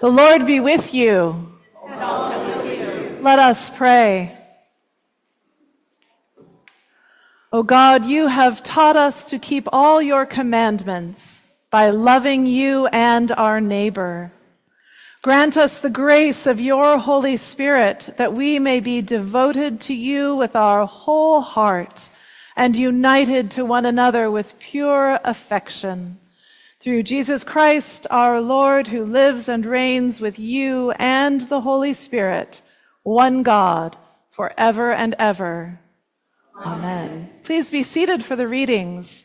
The Lord be with you. And also with you. Let us pray. O God, you have taught us to keep all your commandments by loving you and our neighbor. Grant us the grace of your Holy Spirit that we may be devoted to you with our whole heart and united to one another with pure affection. Through Jesus Christ, our Lord, who lives and reigns with you and the Holy Spirit, one God, forever and ever. Amen. Please be seated for the readings.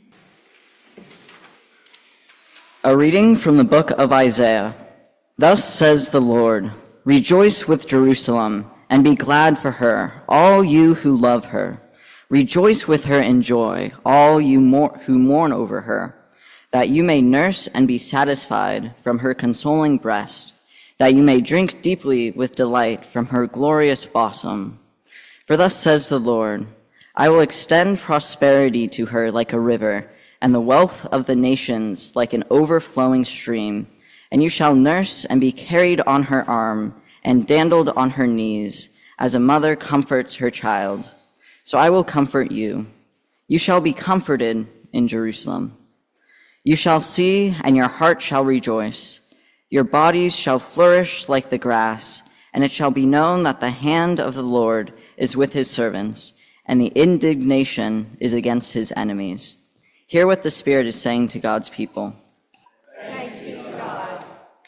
A reading from the book of Isaiah. Thus says the Lord, rejoice with Jerusalem and be glad for her, all you who love her. Rejoice with her in joy, all you who mourn over her, that you may nurse and be satisfied from her consoling breast, that you may drink deeply with delight from her glorious bosom. For thus says the Lord, I will extend prosperity to her like a river, and the wealth of the nations like an overflowing stream. And you shall nurse and be carried on her arm, and dandled on her knees, as a mother comforts her child. So I will comfort you. You shall be comforted in Jerusalem. You shall see, and your heart shall rejoice. Your bodies shall flourish like the grass, and it shall be known that the hand of the Lord is with his servants, and the indignation is against his enemies. Hear what the Spirit is saying to God's people. Thanks be to God.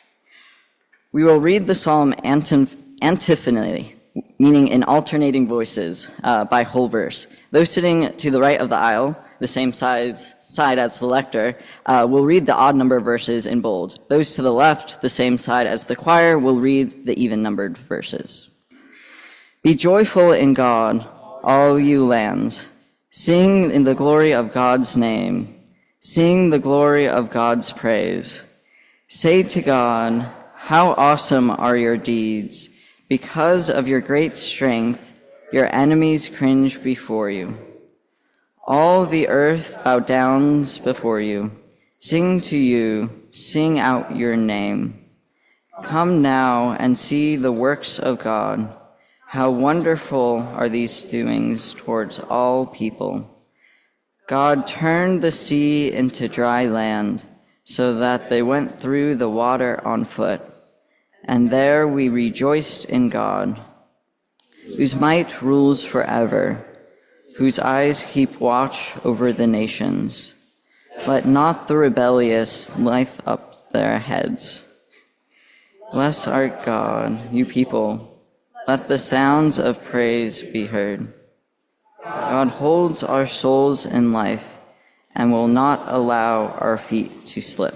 We will read the psalm antiphonally, meaning in alternating voices, by whole verse. Those sitting to the right of the aisle, the same side as the lector, will read the odd number verses in bold. Those to the left, the same side as the choir, will read the even-numbered verses. Be joyful in God, all you lands. Sing in the glory of God's name. Sing the glory of God's praise. Say to God, how awesome are your deeds. Because of your great strength, your enemies cringe before you. All the earth bow down before you. Sing to you, sing out your name. Come now and see the works of God. How wonderful are these doings towards all people. God turned the sea into dry land, so that they went through the water on foot. And there we rejoiced in God, whose might rules forever, whose eyes keep watch over the nations. Let not the rebellious lift up their heads. Bless our God, you people. Let the sounds of praise be heard. God holds our souls in life and will not allow our feet to slip.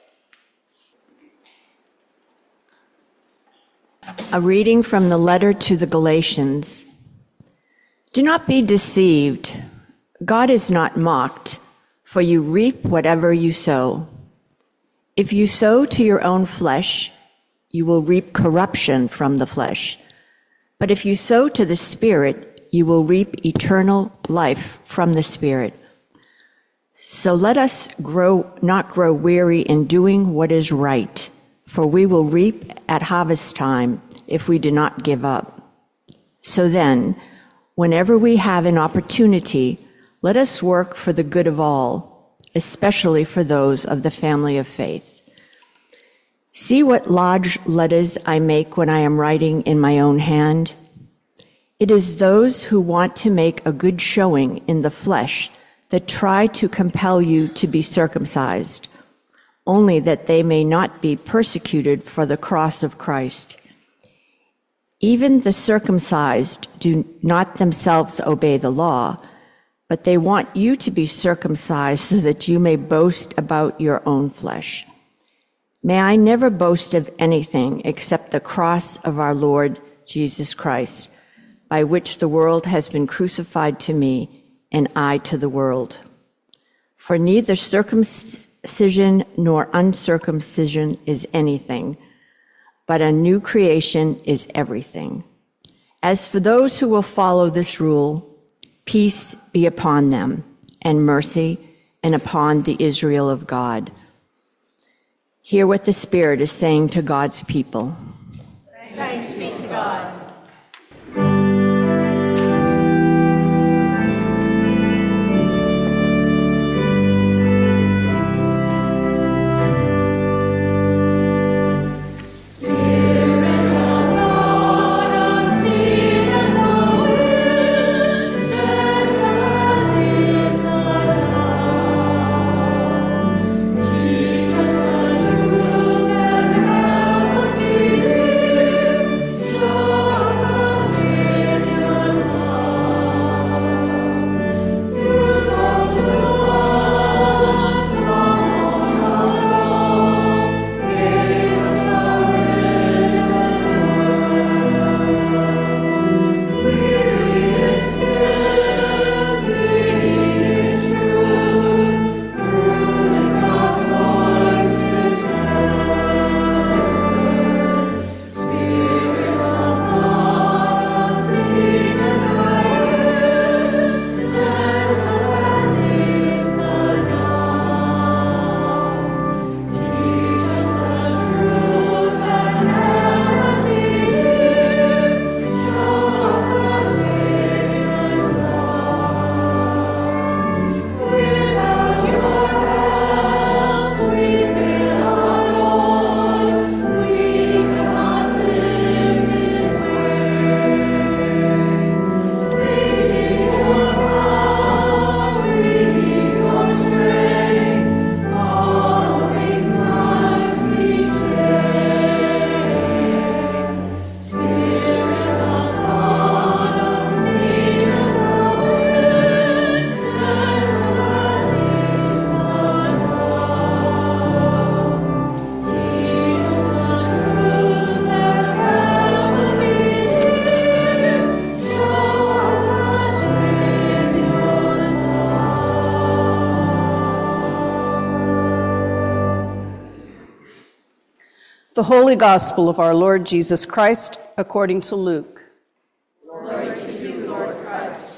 A reading from the letter to the Galatians. Do not be deceived. God is not mocked, for you reap whatever you sow. If you sow to your own flesh, you will reap corruption from the flesh. But if you sow to the Spirit, you will reap eternal life from the Spirit. So let us not grow weary in doing what is right, for we will reap at harvest time if we do not give up. So then, whenever we have an opportunity, let us work for the good of all, especially for those of the family of faith. See what large letters I make when I am writing in my own hand. It is those who want to make a good showing in the flesh that try to compel you to be circumcised, only that they may not be persecuted for the cross of Christ. Even the circumcised do not themselves obey the law, but they want you to be circumcised so that you may boast about your own flesh. May I never boast of anything except the cross of our Lord Jesus Christ, by which the world has been crucified to me and I to the world. For neither circumcision nor uncircumcision is anything, but a new creation is everything. As for those who will follow this rule, peace be upon them, and mercy, and upon the Israel of God. Hear what the Spirit is saying to God's people. Thanks be to God. The Holy Gospel of our Lord Jesus Christ according to Luke. Glory to you, Lord Christ.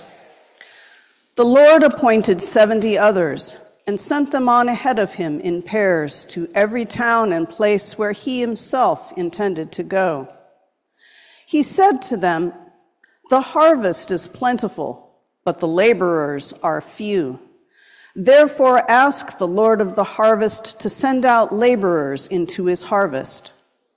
The Lord appointed 70 others and sent them on ahead of him in pairs to every town and place where he himself intended to go. He said to them, "The harvest is plentiful, but the laborers are few. Therefore ask the Lord of the harvest to send out laborers into his harvest.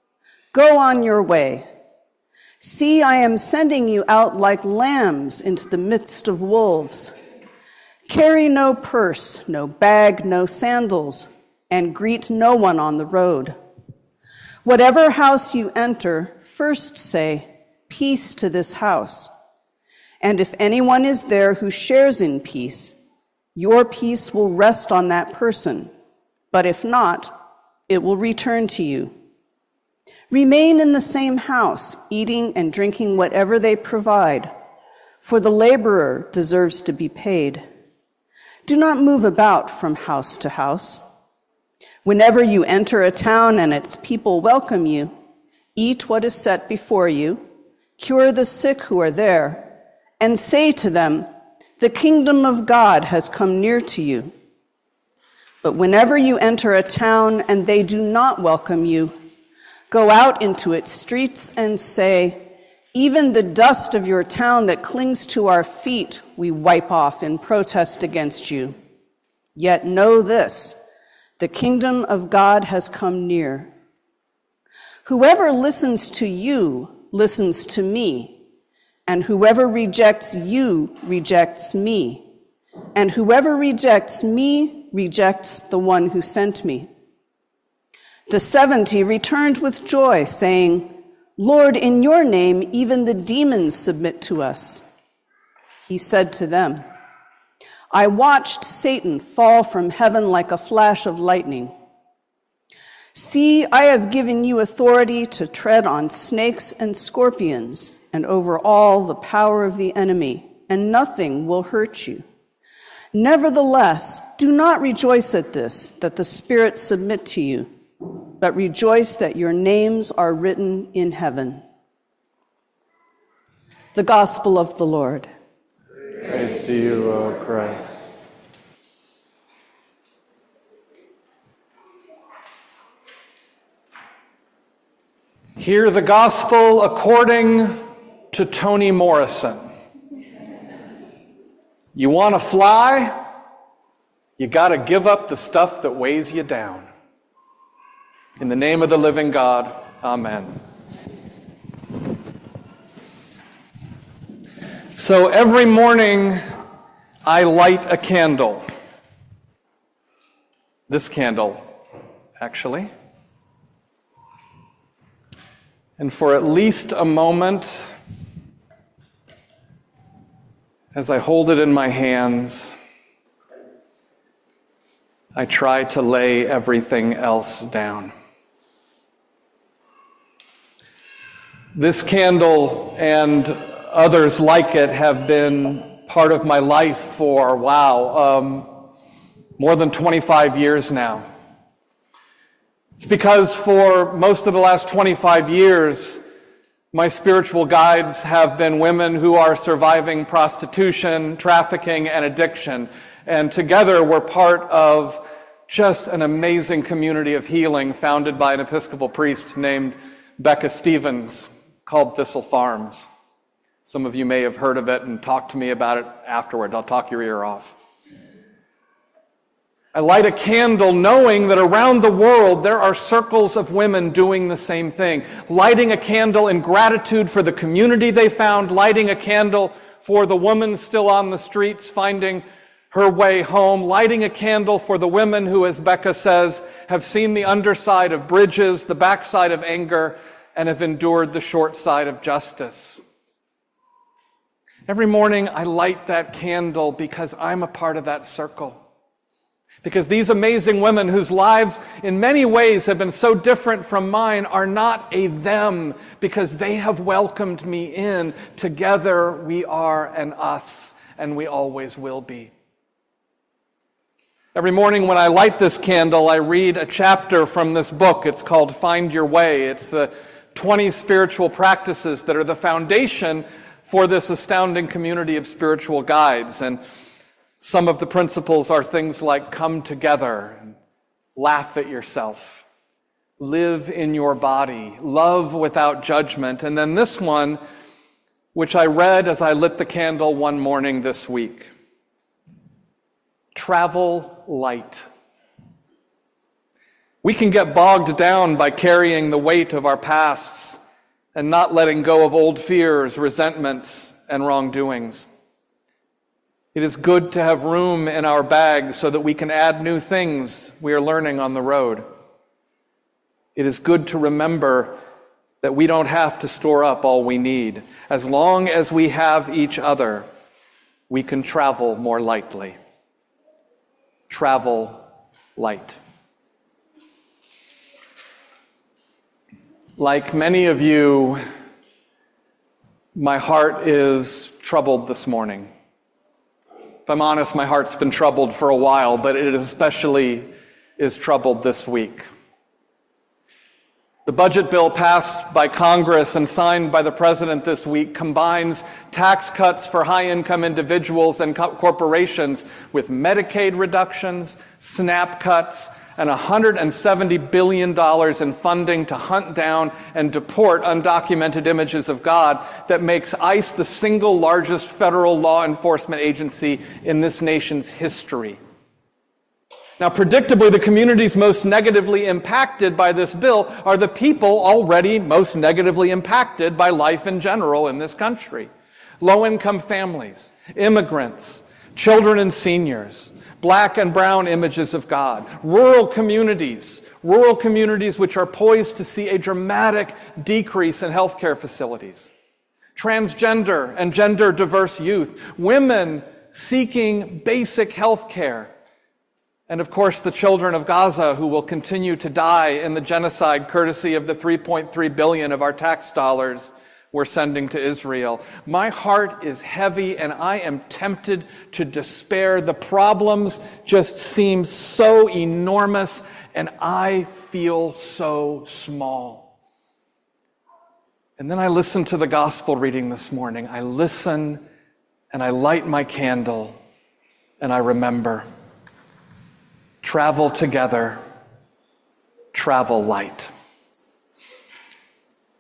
Go on your way. See, I am sending you out like lambs into the midst of wolves. Carry no purse, no bag, no sandals, and greet no one on the road. Whatever house you enter, first say, 'Peace to this house.' And if anyone is there who shares in peace, your peace will rest on that person, but if not, it will return to you. Remain in the same house, eating and drinking whatever they provide, for the laborer deserves to be paid. Do not move about from house to house. Whenever you enter a town and its people welcome you, eat what is set before you, cure the sick who are there, and say to them, 'The kingdom of God has come near to you.' But whenever you enter a town and they do not welcome you, go out into its streets and say, 'Even the dust of your town that clings to our feet we wipe off in protest against you.' Yet know this, the kingdom of God has come near. Whoever listens to you listens to me, and whoever rejects you rejects me, and whoever rejects me rejects the one who sent me." The 70 returned with joy, saying, "Lord, in your name even the demons submit to us." He said to them, "I watched Satan fall from heaven like a flash of lightning. See, I have given you authority to tread on snakes and scorpions, and over all the power of the enemy, and nothing will hurt you. Nevertheless, do not rejoice at this, that the spirits submit to you, but rejoice that your names are written in heaven." The Gospel of the Lord. Praise to you, O Christ. Hear the gospel according to Toni Morrison. You want to fly? You got to give up the stuff that weighs you down. In the name of the living God, amen. So every morning I light a candle. This candle, actually. And for at least a moment, as I hold it in my hands, I try to lay everything else down. This candle and others like it have been part of my life for, more than 25 years now. It's because for most of the last 25 years, my spiritual guides have been women who are surviving prostitution, trafficking, and addiction. And together we're part of just an amazing community of healing founded by an Episcopal priest named Becca Stevens called Thistle Farms. Some of you may have heard of it and talked to me about it afterwards. I'll talk your ear off. I light a candle knowing that around the world there are circles of women doing the same thing. Lighting a candle in gratitude for the community they found, lighting a candle for the woman still on the streets finding her way home, lighting a candle for the women who, as Becca says, have seen the underside of bridges, the backside of anger, and have endured the short side of justice. Every morning I light that candle because I'm a part of that circle. Because these amazing women whose lives in many ways have been so different from mine are not a them, because they have welcomed me in. Together we are an us, and we always will be. Every morning when I light this candle, I read a chapter from this book. It's called Find Your Way. It's the 20 spiritual practices that are the foundation for this astounding community of spiritual guides. And some of the principles are things like come together, and laugh at yourself, live in your body, love without judgment. And then this one, which I read as I lit the candle one morning this week, travel light. We can get bogged down by carrying the weight of our pasts and not letting go of old fears, resentments, and wrongdoings. It is good to have room in our bags so that we can add new things we are learning on the road. It is good to remember that we don't have to store up all we need. As long as we have each other, we can travel more lightly. Travel light. Like many of you, my heart is troubled this morning. If I'm honest, my heart's been troubled for a while, but it especially is troubled this week. The budget bill passed by Congress and signed by the President this week combines tax cuts for high-income individuals and corporations with Medicaid reductions, SNAP cuts, and $170 billion in funding to hunt down and deport undocumented images of God that makes ICE the single largest federal law enforcement agency in this nation's history. Now, predictably, the communities most negatively impacted by this bill are the people already most negatively impacted by life in general in this country. Low-income families, immigrants, children and seniors, black and brown images of God, rural communities which are poised to see a dramatic decrease in healthcare facilities, transgender and gender diverse youth, women seeking basic health care, and of course the children of Gaza who will continue to die in the genocide courtesy of the $3.3 billion of our tax dollars we're sending to Israel. My heart is heavy and I am tempted to despair. The problems just seem so enormous and I feel so small. And then I listen to the gospel reading this morning. I listen and I light my candle and I remember. Travel together, travel light.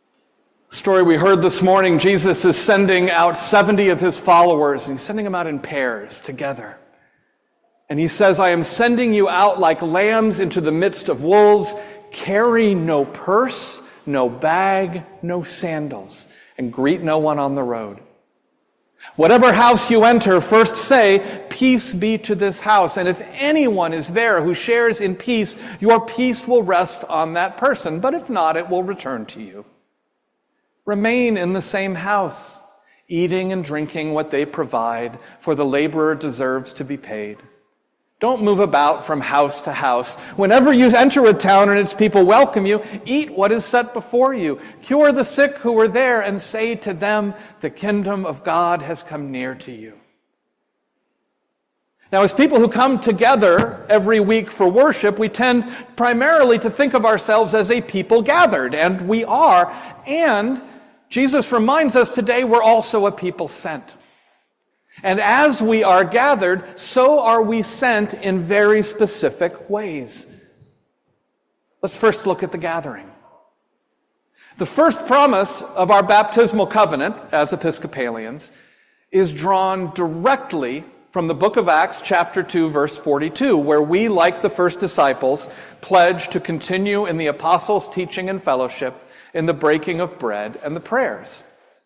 story we heard this morning, Jesus is sending out 70 of his followers, and he's sending them out in pairs together. And he says, I am sending you out like lambs into the midst of wolves. Carry no purse, no bag, no sandals, and greet no one on the road. Whatever house you enter, first say, peace be to this house. And if anyone is there who shares in peace, your peace will rest on that person. But if not, it will return to you. Remain in the same house, eating and drinking what they provide, for the laborer deserves to be paid. Don't move about from house to house. Whenever you enter a town and its people welcome you, eat what is set before you. Cure the sick who are there and say to them, the kingdom of God has come near to you. Now, as people who come together every week for worship, we tend primarily to think of ourselves as a people gathered, and we are. And Jesus reminds us today we're also a people sent. And as we are gathered, so are we sent in very specific ways. Let's first look at the gathering. The first promise of our baptismal covenant as Episcopalians is drawn directly from the book of Acts, chapter 2, verse 42, where we, like the first disciples, pledge to continue in the apostles' teaching and fellowship, in the breaking of bread and the prayers.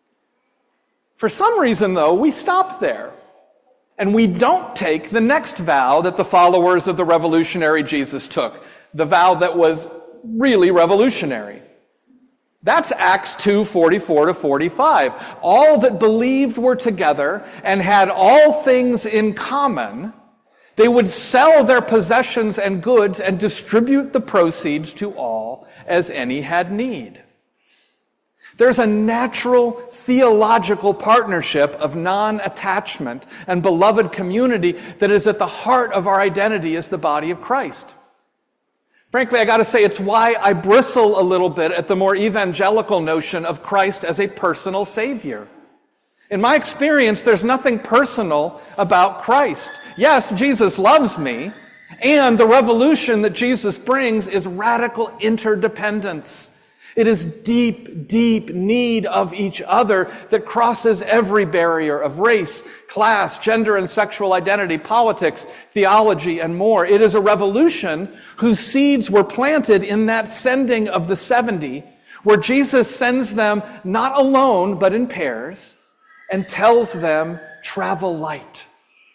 For some reason, though, we stop there, and we don't take the next vow that the followers of the revolutionary Jesus took, the vow that was really revolutionary. That's Acts 2, 44 to 45. All that believed were together and had all things in common. They would sell their possessions and goods and distribute the proceeds to all as any had need. There's a natural theological partnership of non-attachment and beloved community that is at the heart of our identity as the body of Christ. Frankly, I got to say, it's why I bristle a little bit at the more evangelical notion of Christ as a personal Savior. In my experience, there's nothing personal about Christ. Yes, Jesus loves me, and the revolution that Jesus brings is radical interdependence. It is deep, deep need of each other that crosses every barrier of race, class, gender and sexual identity, politics, theology, and more. It is a revolution whose seeds were planted in that sending of the 70, where Jesus sends them not alone, but in pairs, and tells them, travel light.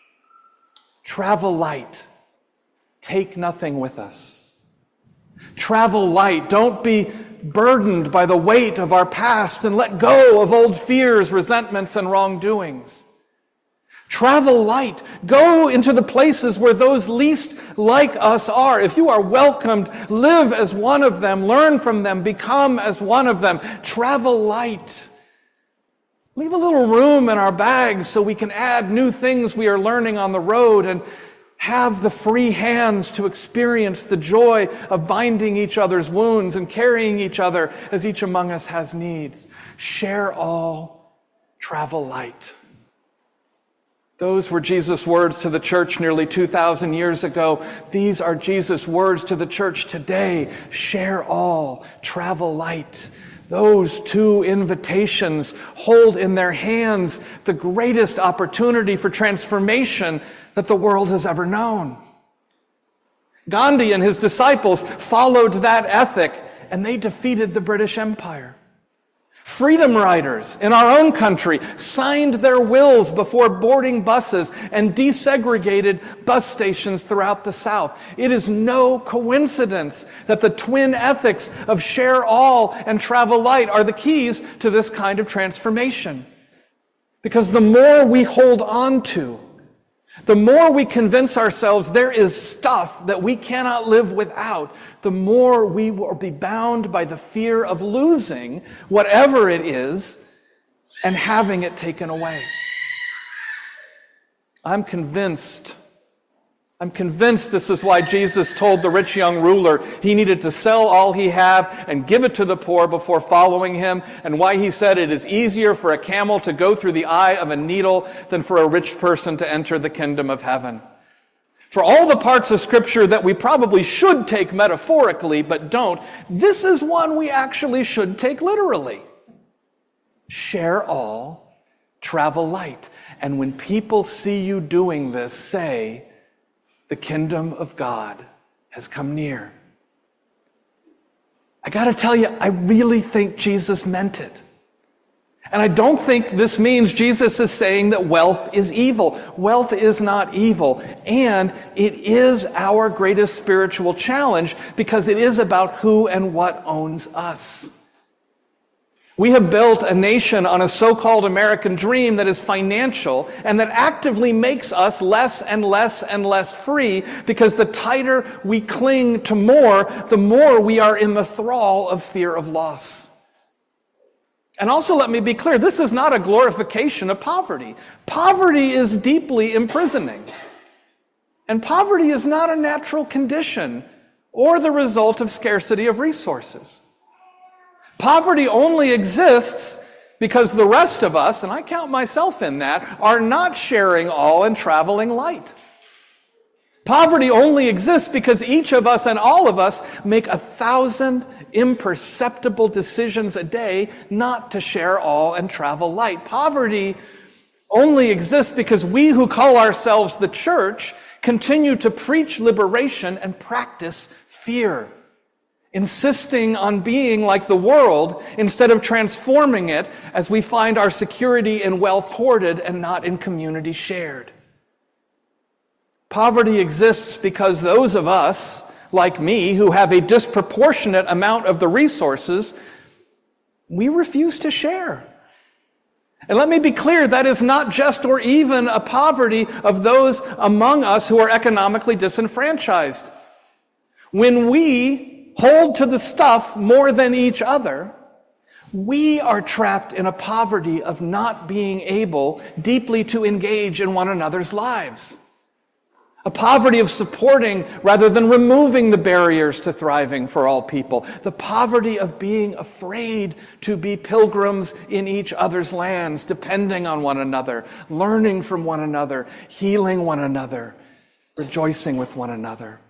Travel light. Take nothing with us. Travel light. Don't be burdened by the weight of our past and let go of old fears, resentments, and wrongdoings. Travel light. Go into the places where those least like us are. If you are welcomed, live as one of them, learn from them, become as one of them. Travel light. Leave a little room in our bags so we can add new things we are learning on the road and have the free hands to experience the joy of binding each other's wounds and carrying each other as each among us has needs. Share all, travel light. Those were Jesus' words to the church nearly 2,000 years ago. These are Jesus' words to the church today. Share all, travel light. Those two invitations hold in their hands the greatest opportunity for transformation that the world has ever known. Gandhi and his disciples followed that ethic, and they defeated the British Empire. Freedom riders in our own country signed their wills before boarding buses and desegregated bus stations throughout the South. It is no coincidence that the twin ethics of share all and travel light are the keys to this kind of transformation. Because the more we hold on to, the more we convince ourselves there is stuff that we cannot live without, the more we will be bound by the fear of losing whatever it is and having it taken away. I'm convinced this is why Jesus told the rich young ruler he needed to sell all he had and give it to the poor before following him, and why he said it is easier for a camel to go through the eye of a needle than for a rich person to enter the kingdom of heaven. For all the parts of Scripture that we probably should take metaphorically but don't, this is one we actually should take literally. Share all, travel light. And when people see you doing this, say, the kingdom of God has come near. I got to tell you, I really think Jesus meant it. And I don't think this means Jesus is saying that wealth is evil. Wealth is not evil. And it is our greatest spiritual challenge because it is about who and what owns us. We have built a nation on a so-called American dream that is financial and that actively makes us less and less and less free because the tighter we cling to more, the more we are in the thrall of fear of loss. And also let me be clear, this is not a glorification of poverty. Poverty is deeply imprisoning. And poverty is not a natural condition or the result of scarcity of resources. Poverty only exists because the rest of us, and I count myself in that, are not sharing all and traveling light. Poverty only exists because each of us and all of us make 1,000 imperceptible decisions a day not to share all and travel light. Poverty only exists because we who call ourselves the church continue to preach liberation and practice fear, insisting on being like the world instead of transforming it as we find our security in wealth hoarded and not in community shared. Poverty exists because those of us, like me, who have a disproportionate amount of the resources, we refuse to share. And let me be clear, that is not just or even a poverty of those among us who are economically disenfranchised. When we hold to the stuff more than each other, we are trapped in a poverty of not being able deeply to engage in one another's lives. A poverty of supporting rather than removing the barriers to thriving for all people. The poverty of being afraid to be pilgrims in each other's lands, depending on one another, learning from one another, healing one another, rejoicing with one another.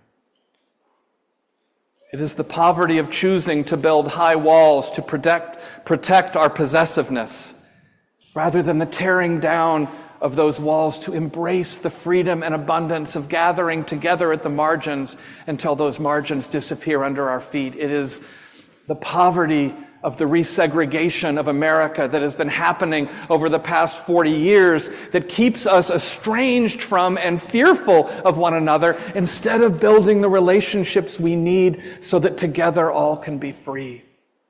It is the poverty of choosing to build high walls to protect our possessiveness, rather than the tearing down of those walls to embrace the freedom and abundance of gathering together at the margins until those margins disappear under our feet. It is the poverty of the resegregation of America that has been happening over the past 40 years that keeps us estranged from and fearful of one another instead of building the relationships we need so that together all can be free.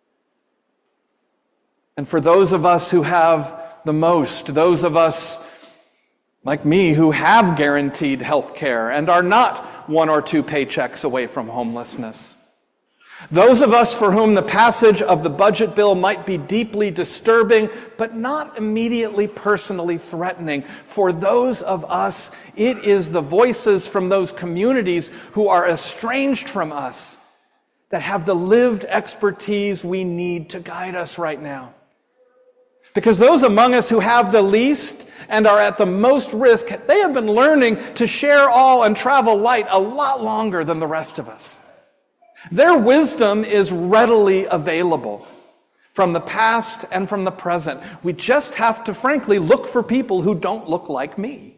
And for those of us who have the most, those of us like me who have guaranteed health care and are not 1 or 2 paychecks away from homelessness, those of us for whom the passage of the budget bill might be deeply disturbing, but not immediately personally threatening, for those of us, it is the voices from those communities who are estranged from us that have the lived expertise we need to guide us right now. Because those among us who have the least and are at the most risk, they have been learning to share all and travel light a lot longer than the rest of us. Their wisdom is readily available from the past and from the present. We just have to, frankly, look for people who don't look like me.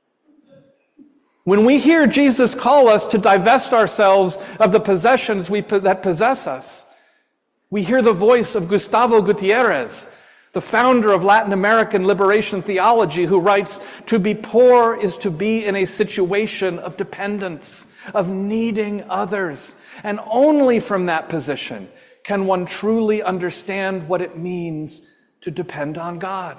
When we hear Jesus call us to divest ourselves of the possessions that possess us, we hear the voice of Gustavo Gutierrez, the founder of Latin American liberation theology, who writes, "To be poor is to be in a situation of dependence, of needing others. And only from that position can one truly understand what it means to depend on God."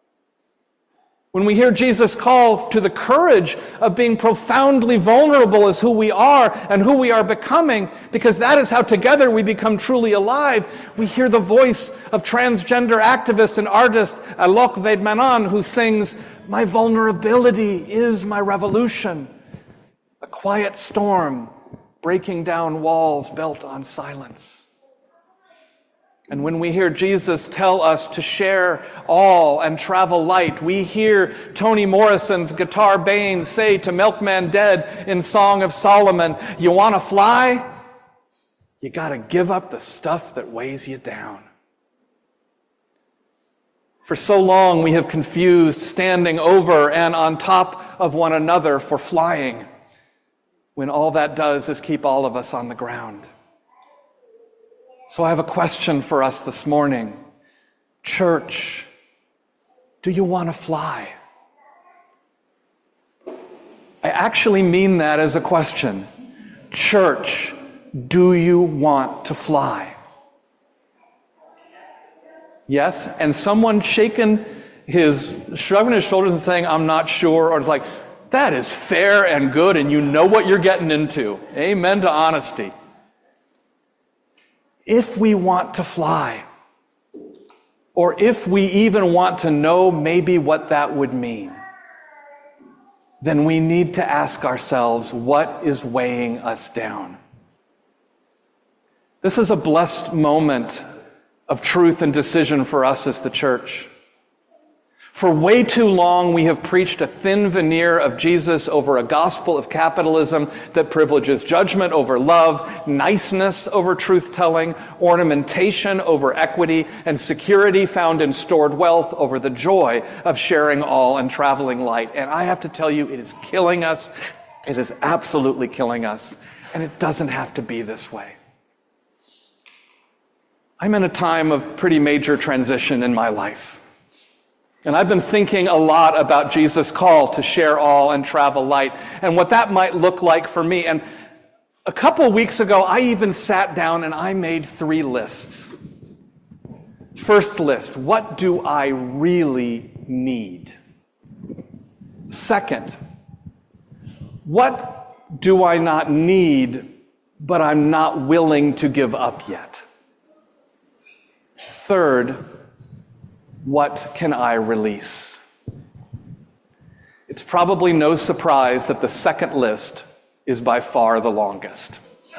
When we hear Jesus call to the courage of being profoundly vulnerable as who we are and who we are becoming, because that is how together we become truly alive, we hear the voice of transgender activist and artist Alok Vedmanan, who sings, "My vulnerability is my revolution, a quiet storm breaking down walls built on silence." And when we hear Jesus tell us to share all and travel light, we hear Toni Morrison's guitar Bain say to Milkman Dead in Song of Solomon, "You want to fly? You got to give up the stuff that weighs you down." For so long we have confused standing over and on top of one another for flying, when all that does is keep all of us on the ground. So I have a question for us this morning. Church, do you want to fly? I actually mean that as a question. Church, do you want to fly? Yes, and someone shrugging his shoulders and saying, I'm not sure, or it's like, that is fair and good, and you know what you're getting into. Amen to honesty. If we want to fly, or if we even want to know maybe what that would mean, then we need to ask ourselves, what is weighing us down? This is a blessed moment of truth and decision for us as the church. For way too long, we have preached a thin veneer of Jesus over a gospel of capitalism that privileges judgment over love, niceness over truth-telling, ornamentation over equity, and security found in stored wealth over the joy of sharing all and traveling light. And I have to tell you, it is killing us. It is absolutely killing us. And it doesn't have to be this way. I'm in a time of pretty major transition in my life. And I've been thinking a lot about Jesus' call to share all and travel light and what that might look like for me. And a couple weeks ago, I even sat down and I made 3 lists. First list, what do I really need? Second, what do I not need, but I'm not willing to give up yet? Third, what can I release? It's probably no surprise that the second list is by far the longest.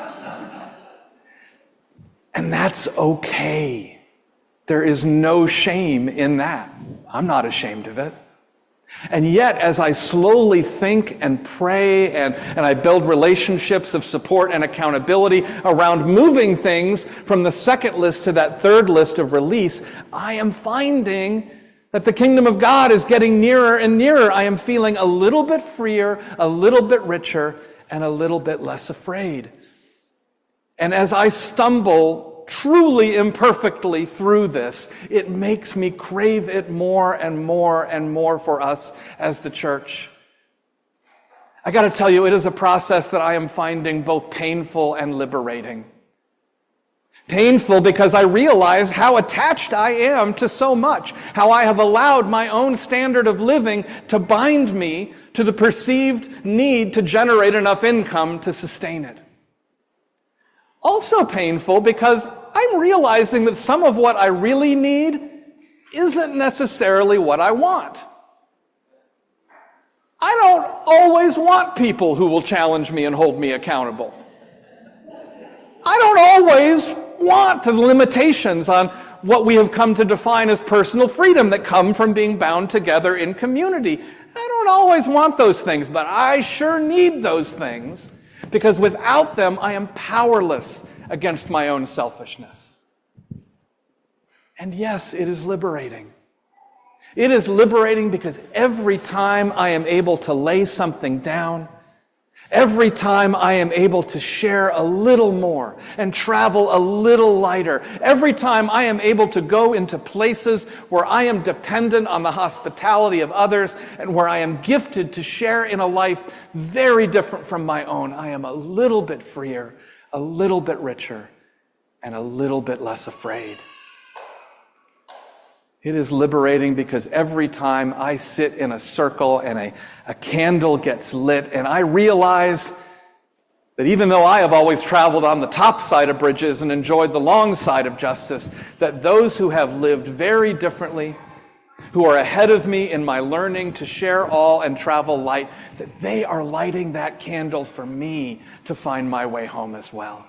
And that's okay. There is no shame in that. I'm not ashamed of it. And yet, as I slowly think and pray and I build relationships of support and accountability around moving things from the second list to that third list of release, I am finding that the kingdom of God is getting nearer and nearer. I am feeling a little bit freer, a little bit richer, and a little bit less afraid. And as I stumble truly imperfectly through this, it makes me crave it more and more and more for us as the church. I got to tell you, it is a process that I am finding both painful and liberating. Painful because I realize how attached I am to so much, how I have allowed my own standard of living to bind me to the perceived need to generate enough income to sustain it. Also painful because I'm realizing that some of what I really need isn't necessarily what I want. I don't always want people who will challenge me and hold me accountable. I don't always want the limitations on what we have come to define as personal freedom that come from being bound together in community. I don't always want those things, but I sure need those things. Because without them, I am powerless against my own selfishness. And yes, it is liberating. It is liberating because every time I am able to lay something down, every time I am able to share a little more and travel a little lighter, every time I am able to go into places where I am dependent on the hospitality of others and where I am gifted to share in a life very different from my own, I am a little bit freer, a little bit richer, and a little bit less afraid. It is liberating because every time I sit in a circle and a candle gets lit and I realize that even though I have always traveled on the top side of bridges and enjoyed the long side of justice, that those who have lived very differently, who are ahead of me in my learning to share all and travel light, that they are lighting that candle for me to find my way home as well.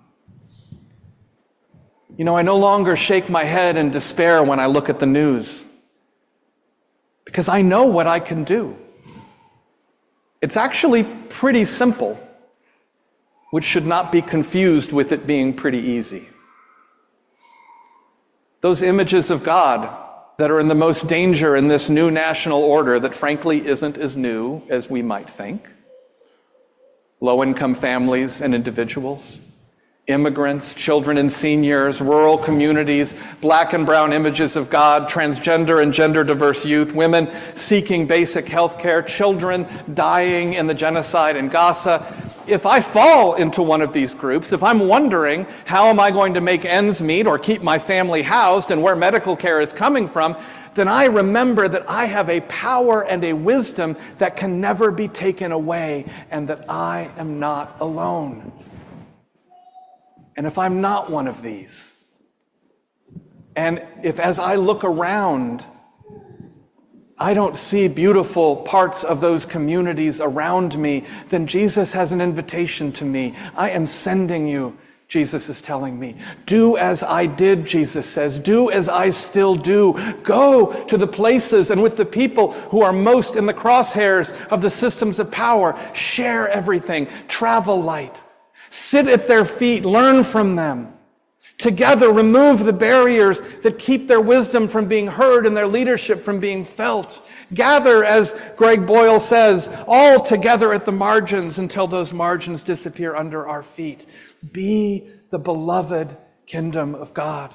You know, I no longer shake my head in despair when I look at the news because I know what I can do. It's actually pretty simple, which should not be confused with it being pretty easy. Those images of God that are in the most danger in this new national order that frankly isn't as new as we might think. Low-income families and individuals, immigrants, children and seniors, rural communities, black and brown images of God, transgender and gender-diverse youth, women seeking basic health care, children dying in the genocide in Gaza. If I fall into one of these groups, if I'm wondering how am I going to make ends meet or keep my family housed and where medical care is coming from, then I remember that I have a power and a wisdom that can never be taken away and that I am not alone. And if I'm not one of these, and if as I look around, I don't see beautiful parts of those communities around me, then Jesus has an invitation to me. I am sending you, Jesus is telling me. Do as I did, Jesus says. Do as I still do. Go to the places and with the people who are most in the crosshairs of the systems of power. Share everything. Travel light. Sit at their feet. Learn from them. Together, remove the barriers that keep their wisdom from being heard and their leadership from being felt. Gather, as Greg Boyle says, all together at the margins until those margins disappear under our feet. Be the beloved kingdom of God.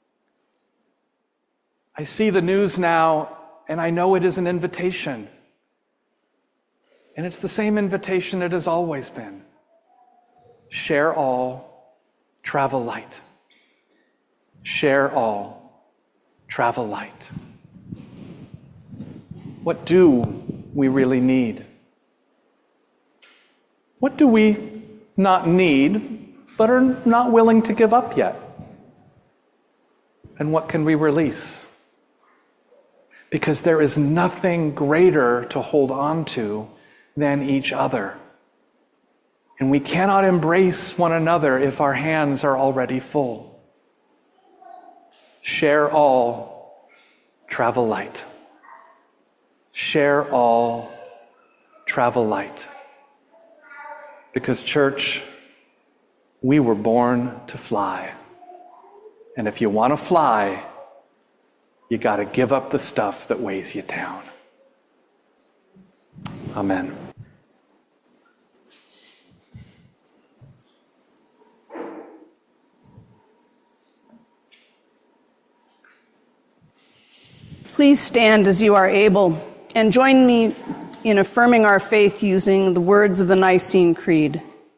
I see the news now, and I know it is an invitation. And it's the same invitation it has always been. Share all, travel light. Share all, travel light. What do we really need? What do we not need, but are not willing to give up yet? And what can we release? Because there is nothing greater to hold on to than each other. And we cannot embrace one another if our hands are already full. Share all, travel light. Share all, travel light. Because, church, we were born to fly. And if you want to fly, you got to give up the stuff that weighs you down. Amen. Please stand as you are able and join me in affirming our faith using the words of the Nicene Creed.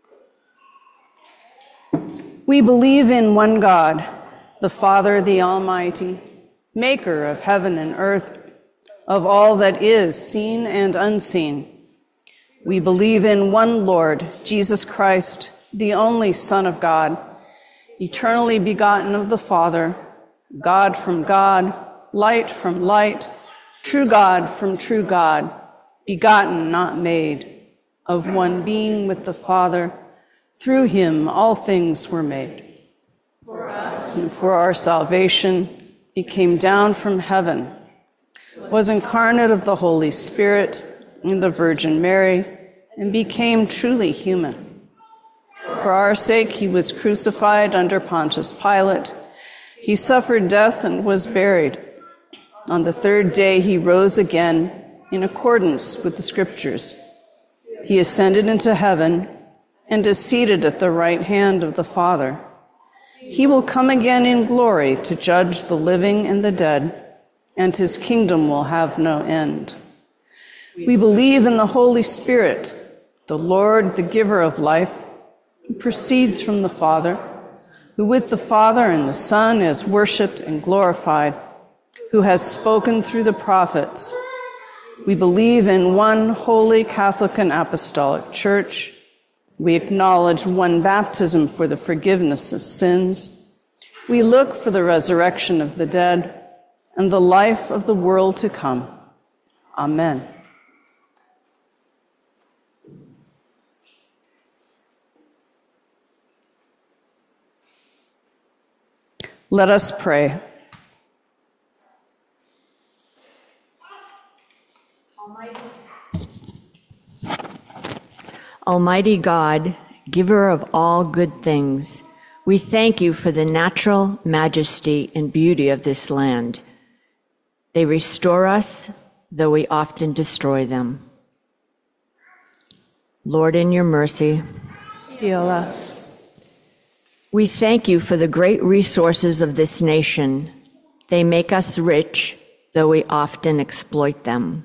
We believe in one God, the Father, the Almighty, maker of heaven and earth, of all that is seen and unseen. We believe in one Lord, Jesus Christ, the only Son of God, eternally begotten of the Father, God from God, light from light, true God from true God, begotten, not made, of one being with the Father. Through him all things were made. For us and for our salvation, he came down from heaven, was incarnate of the Holy Spirit and the Virgin Mary, and became truly human. For our sake he was crucified under Pontius Pilate. He suffered death and was buried. On the third day he rose again in accordance with the Scriptures. He ascended into heaven and is seated at the right hand of the Father. He will come again in glory to judge the living and the dead, and his kingdom will have no end. We believe in the Holy Spirit, the Lord, the giver of life, who proceeds from the Father, who with the Father and the Son is worshipped and glorified, who has spoken through the prophets. We believe in one holy Catholic and Apostolic Church. We acknowledge one baptism for the forgiveness of sins. We look for the resurrection of the dead and the life of the world to come. Amen. Let us pray. Almighty God, giver of all good things, we thank you for the natural majesty and beauty of this land. They restore us, though we often destroy them. Lord, in your mercy, heal us. We thank you for the great resources of this nation. They make us rich, though we often exploit them.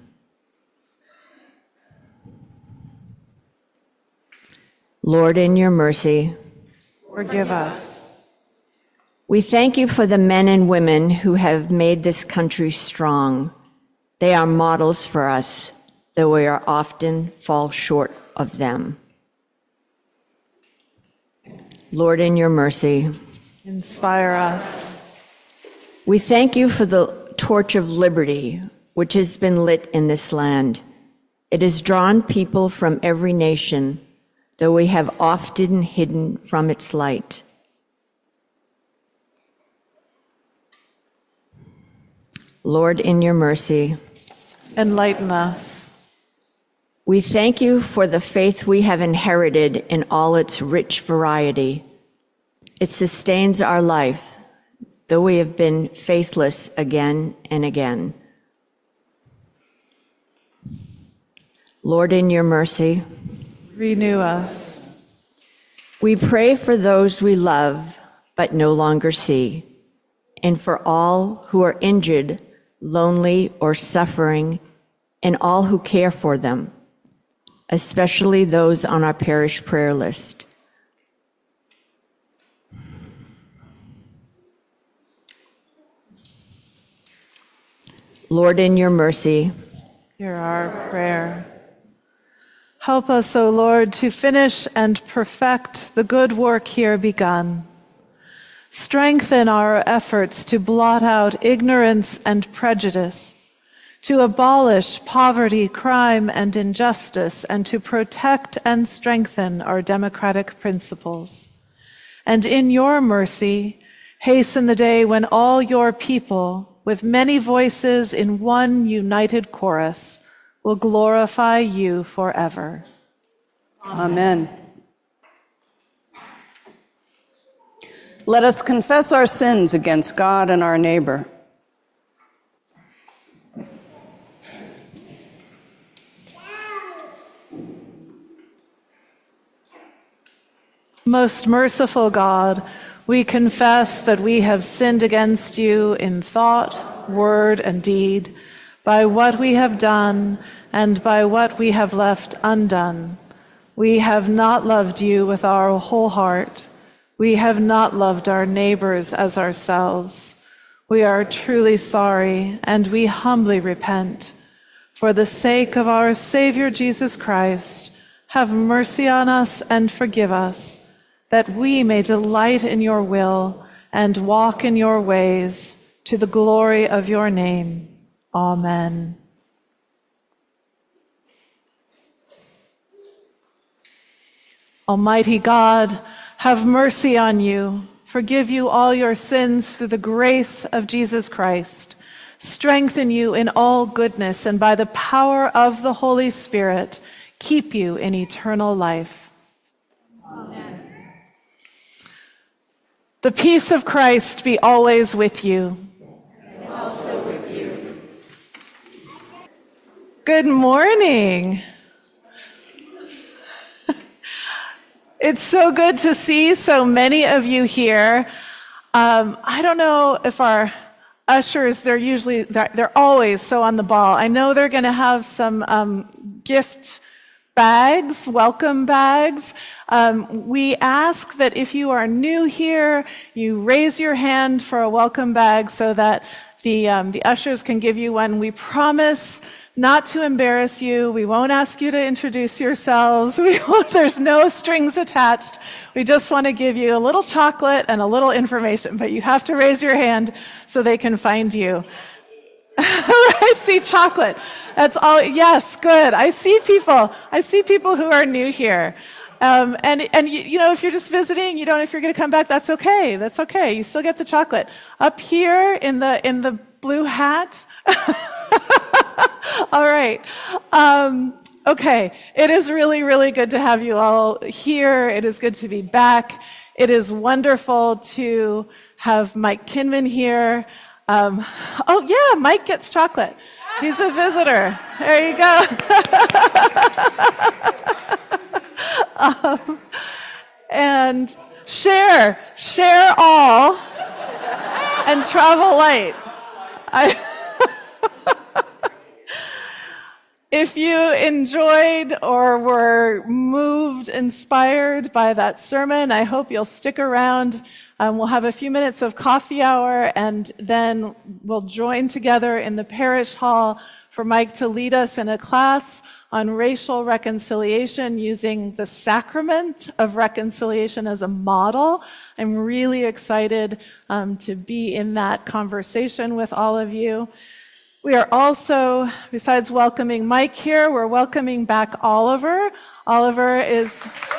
Lord, in your mercy, forgive us. We thank you for the men and women who have made this country strong. They are models for us, though we are often fall short of them. Lord, in your mercy, inspire us. We thank you for the torch of liberty, which has been lit in this land. It has drawn people from every nation, though we have often hidden from its light. Lord, in your mercy, enlighten us. We thank you for the faith we have inherited in all its rich variety. It sustains our life, though we have been faithless again and again. Lord, in your mercy, renew us. We pray for those we love but no longer see, and for all who are injured, lonely, or suffering, and all who care for them, especially those on our parish prayer list. Lord, in your mercy, hear our prayer. Help us, O Lord, to finish and perfect the good work here begun. Strengthen our efforts to blot out ignorance and prejudice, to abolish poverty, crime, and injustice, and to protect and strengthen our democratic principles. And in your mercy, hasten the day when all your people, with many voices in one united chorus, will glorify you forever. Amen. Let us confess our sins against God and our neighbor. Most merciful God, we confess that we have sinned against you in thought, word, and deed, by what we have done and by what we have left undone. We have not loved you with our whole heart. We have not loved our neighbors as ourselves. We are truly sorry, and we humbly repent. For the sake of our Savior Jesus Christ, have mercy on us and forgive us, that we may delight in your will and walk in your ways, to the glory of your name. Amen. Almighty God, have mercy on you, forgive you all your sins through the grace of Jesus Christ, strengthen you in all goodness, and by the power of the Holy Spirit, keep you in eternal life. Amen. The peace of Christ be always with you. And also with you. Good morning. It's so good to see so many of you here. I don't know if our ushers, they're always so on the ball. I know they're going to have some gift bags, welcome bags. We ask that if you are new here, you raise your hand for a welcome bag so that the ushers can give you one. We promise not to embarrass you. We won't ask you to introduce yourselves. There's no strings attached. We just want to give you a little chocolate and a little information, but you have to raise your hand so they can find you. I see chocolate. That's all. Yes, good. I see people who are new here. And you know, if you're just visiting, if you're going to come back, that's okay. That's okay. You still get the chocolate. Up here in the blue hat. All right. Okay. It is really, really good to have you all here. It is good to be back. It is wonderful to have Mike Kinman here. Oh, yeah, Mike gets chocolate. He's a visitor. There you go. And share all, and travel light. If you enjoyed or were moved, inspired by that sermon, I hope you'll stick around. We'll have a few minutes of coffee hour, and then we'll join together in the parish hall for Mike to lead us in a class on racial reconciliation using the sacrament of reconciliation as a model. I'm really excited to be in that conversation with all of you. We are also, besides welcoming Mike here, we're welcoming back Oliver. Oliver is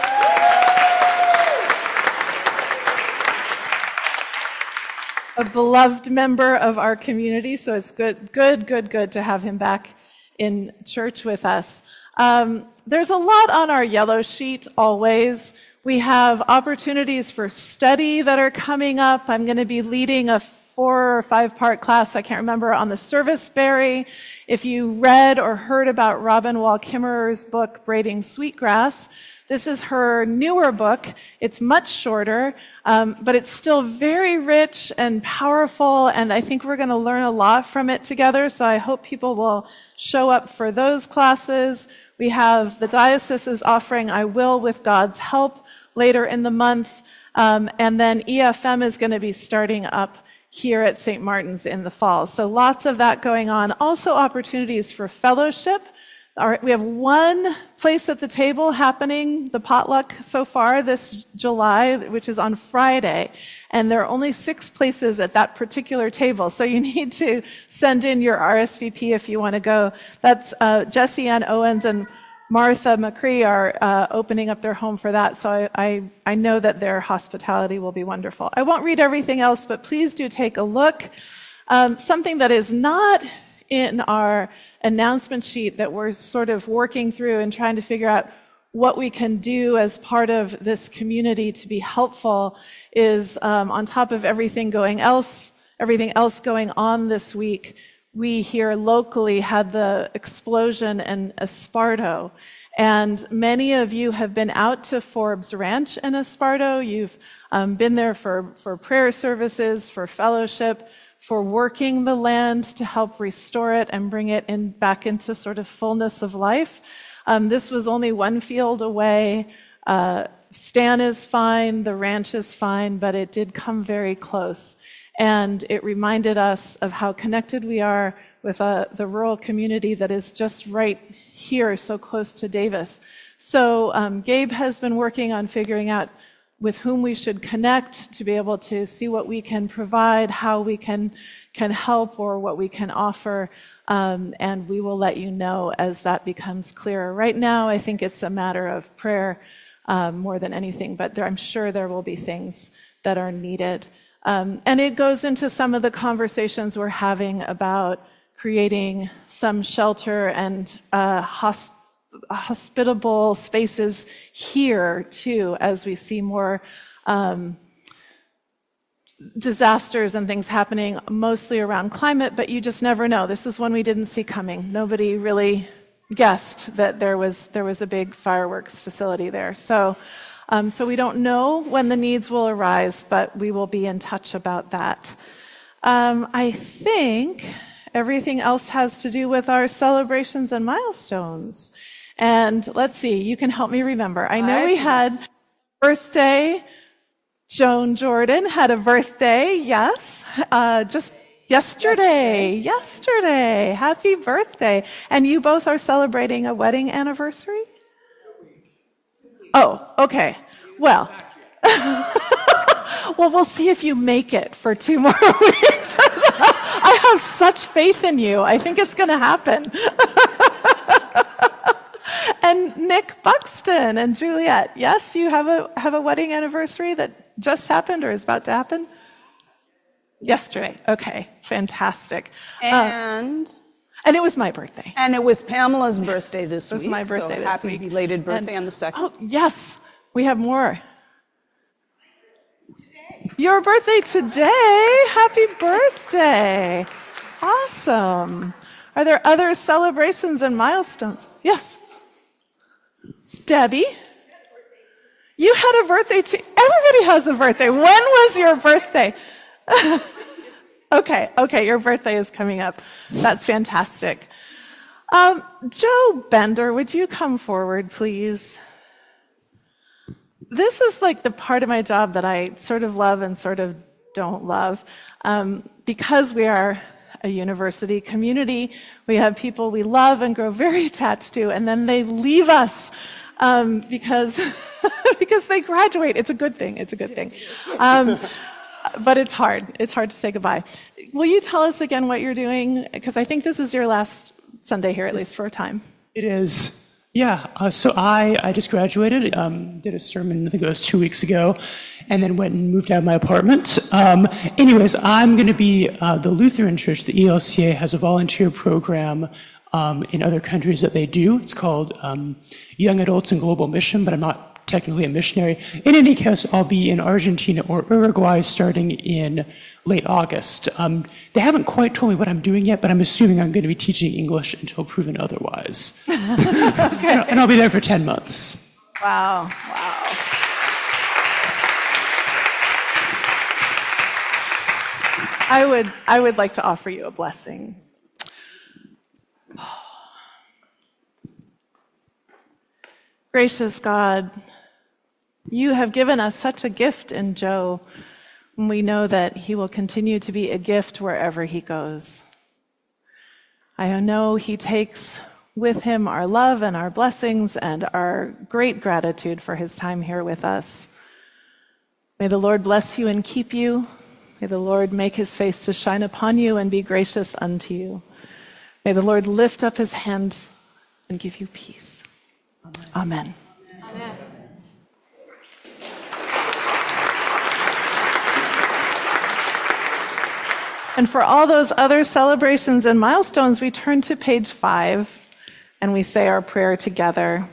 a beloved member of our community, so it's good to have him back in church with us. There's a lot on our yellow sheet always. We have opportunities for study that are coming up. I'm going to be leading a 4 or 5 part class, I can't remember, on the serviceberry. If you read or heard about Robin Wall Kimmerer's book, Braiding Sweetgrass, this is her newer book. It's much shorter, but it's still very rich and powerful, and I think we're going to learn a lot from it together, so I hope people will show up for those classes. We have the diocese is offering I Will with God's Help later in the month, and then EFM is going to be starting up here at St. Martin's in the fall. So lots of that going on. Also opportunities for fellowship. We have one place at the table happening, the potluck so far this July, which is on Friday. And there are only 6 places at that particular table. So you need to send in your RSVP if you want to go. That's Jessie Ann Owens and Martha McCree are opening up their home for that, so I know that their hospitality will be wonderful. I won't read everything else, but please do take a look. Something that is not in our announcement sheet that we're sort of working through and trying to figure out what we can do as part of this community to be helpful is on top of everything else going on this week, we here locally had the explosion in Esparto. And many of you have been out to Forbes Ranch in Esparto. You've been there for prayer services, for fellowship, for working the land to help restore it and bring it back into sort of fullness of life. This was only 1 field away. Stan is fine, the ranch is fine, but it did come very close. And it reminded us of how connected we are with the rural community that is just right here, so close to Davis. So Gabe has been working on figuring out with whom we should connect to be able to see what we can provide, how we can help, or what we can offer. And we will let you know as that becomes clearer. Right now, I think it's a matter of prayer more than anything, but I'm sure there will be things that are needed. And it goes into some of the conversations we're having about creating some shelter and hospitable spaces here, too, as we see more disasters and things happening, mostly around climate, but you just never know. This is one we didn't see coming. Nobody really guessed that there was a big fireworks facility there. So we don't know when the needs will arise, but we will be in touch about that. I think everything else has to do with our celebrations and milestones. And let's see, you can help me remember. I know we had birthday. Joan Jordan had a birthday, yes, just yesterday. Happy birthday. And you both are celebrating a wedding anniversary? Oh, okay. Well, we'll see if you make it for 2 more weeks. I have such faith in you. I think it's going to happen. And Nick Buxton and Juliet, yes, you have a wedding anniversary that just happened or is about to happen? Yesterday. Okay, fantastic. And it was my birthday. And it was Pamela's birthday this week. It was my birthday this happy week. Belated birthday on the 2nd. Oh, yes, we have more. Your birthday today. Happy birthday. Awesome. Are there other celebrations and milestones? Yes. Debbie? You had a birthday too. Everybody has a birthday. When was your birthday? Okay, your birthday is coming up. That's fantastic. Joe Bender, would you come forward, please? This is like the part of my job that I sort of love and sort of don't love. Because we are a university community, we have people we love and grow very attached to, and then they leave us because they graduate. It's a good thing. But it's hard. It's hard to say goodbye. Will you tell us again what you're doing? Because I think this is your last Sunday here, at least for a time. It is. Yeah. So I just graduated, did a sermon, I think it was 2 weeks ago, and then went and moved out of my apartment. Anyways, I'm going to be the Lutheran Church. The ELCA has a volunteer program in other countries that they do. It's called Young Adults in Global Mission, but I'm not technically a missionary. In any case, I'll be in Argentina or Uruguay starting in late August. They haven't quite told me what I'm doing yet, but I'm assuming I'm going to be teaching English until proven otherwise. Okay. And I'll be there for 10 months. Wow. I would like to offer you a blessing. Gracious God, you have given us such a gift in Joe, and we know that he will continue to be a gift wherever he goes. I know he takes with him our love and our blessings and our great gratitude for his time here with us. May the Lord bless you and keep you. May the Lord make his face to shine upon you and be gracious unto you. May the Lord lift up his hand and give you peace. Amen. Amen. And for all those other celebrations and milestones, we turn to page 5 and we say our prayer together.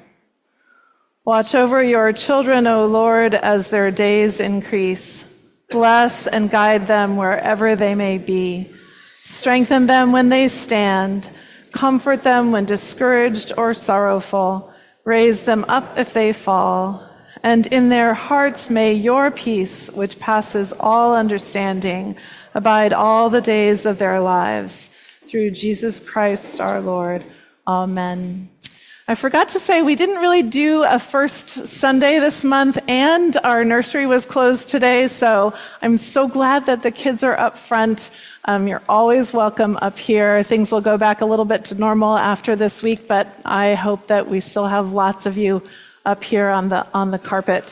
Watch over your children, O Lord, as their days increase. Bless and guide them wherever they may be. Strengthen them when they stand. Comfort them when discouraged or sorrowful. Raise them up if they fall. And in their hearts may your peace, which passes all understanding, abide all the days of their lives. Through Jesus Christ our Lord. Amen. I forgot to say we didn't really do a first Sunday this month, and our nursery was closed today, so I'm so glad that the kids are up front. You're always welcome up here. Things will go back a little bit to normal after this week, but I hope that we still have lots of you up here on the carpet.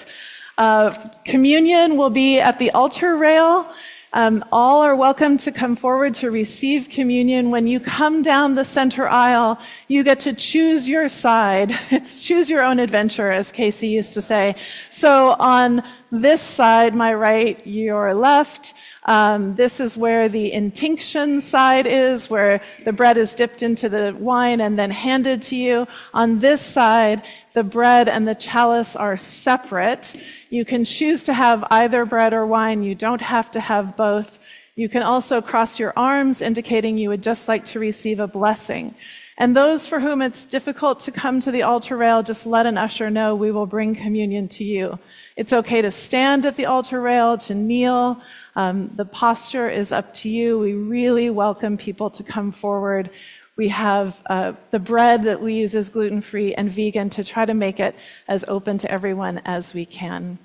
Communion will be at the altar rail. All are welcome to come forward to receive communion. When you come down the center aisle, you get to choose your side. It's choose your own adventure, as Casey used to say. So on this side, my right, your left, this is where the intinction side is, where the bread is dipped into the wine and then handed to you. On this side, the bread and the chalice are separate. You can choose to have either bread or wine. You don't have to have both. You can also cross your arms, indicating you would just like to receive a blessing. And those for whom it's difficult to come to the altar rail, just let an usher know. We will bring communion to you. It's okay to stand at the altar rail, to kneel. The posture is up to you. We really welcome people to come forward. We have the bread that we use is gluten-free and vegan to try to make it as open to everyone as we can.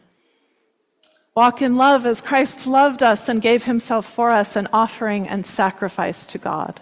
Walk in love as Christ loved us and gave himself for us, an offering and sacrifice to God.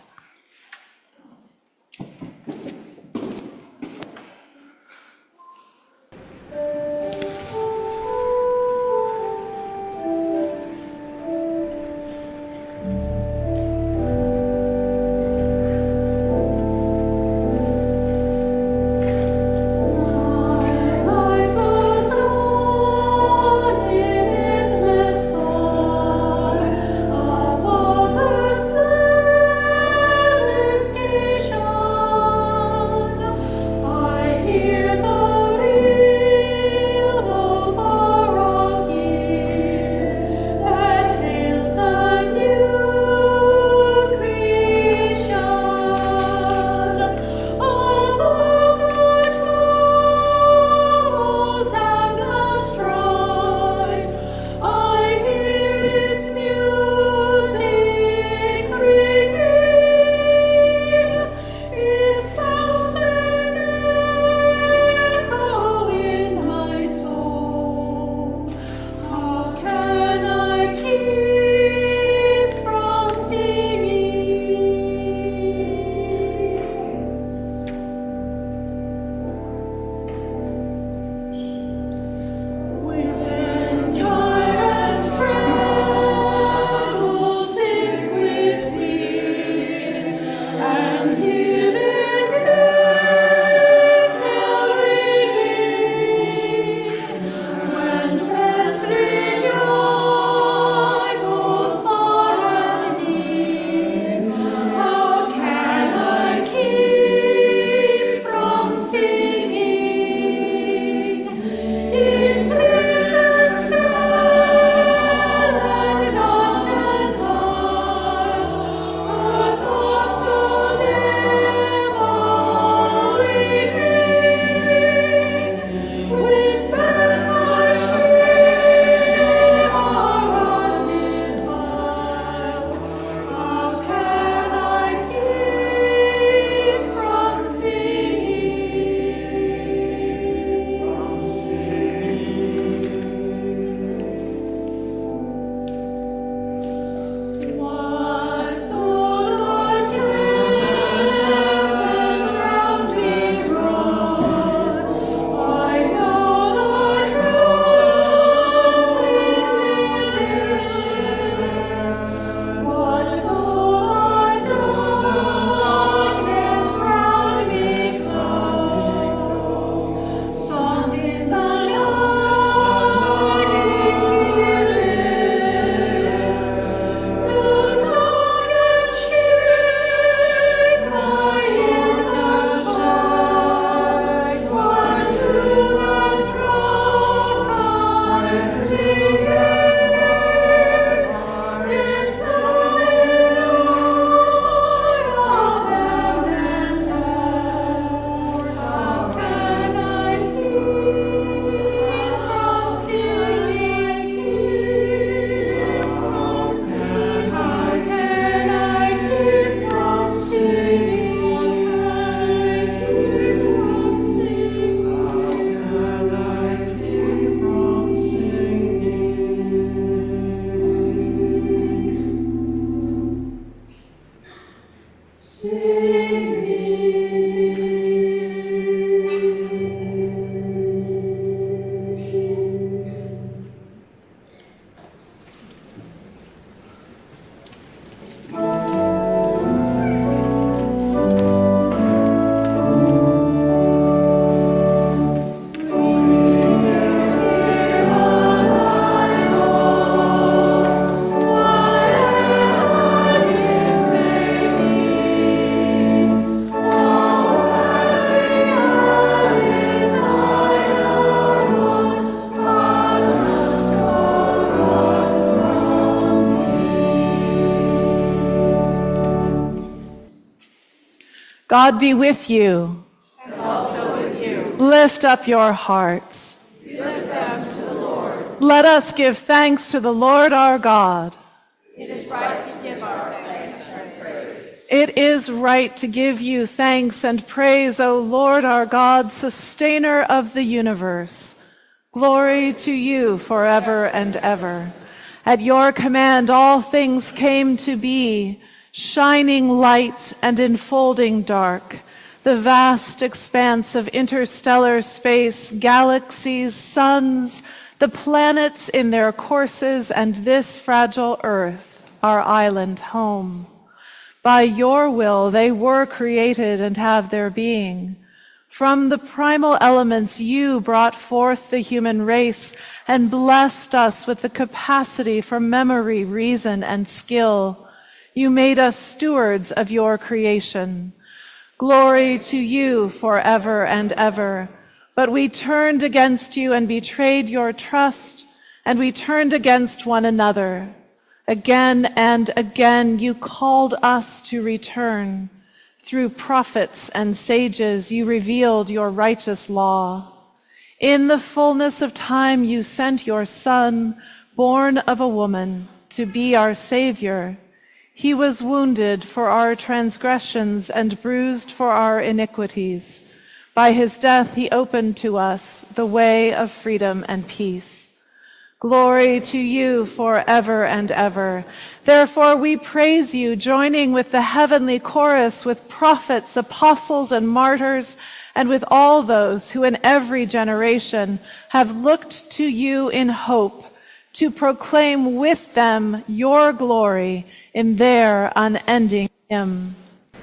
God be with you. And also with you. Lift up your hearts. Lift them to the Lord. Let us give thanks to the Lord our God. It is right to give our thanks and praise. It is right to give you thanks and praise, O Lord our God, sustainer of the universe. Glory to you forever and ever. At your command all things came to be, shining light and enfolding dark. The vast expanse of interstellar space, galaxies, suns, the planets in their courses, and this fragile earth, our island home. By your will they were created and have their being. From the primal elements you brought forth the human race and blessed us with the capacity for memory, reason, and skill. You made us stewards of your creation. Glory to you forever and ever. But we turned against you and betrayed your trust, and we turned against one another. Again and again you called us to return. Through prophets and sages you revealed your righteous law. In the fullness of time you sent your Son, born of a woman, to be our Savior. He was wounded for our transgressions and bruised for our iniquities. By his death he opened to us the way of freedom and peace. Glory to you forever and ever. Therefore we praise you, joining with the heavenly chorus, with prophets, apostles, and martyrs, and with all those who in every generation have looked to you in hope, to proclaim with them your glory in their unending hymn.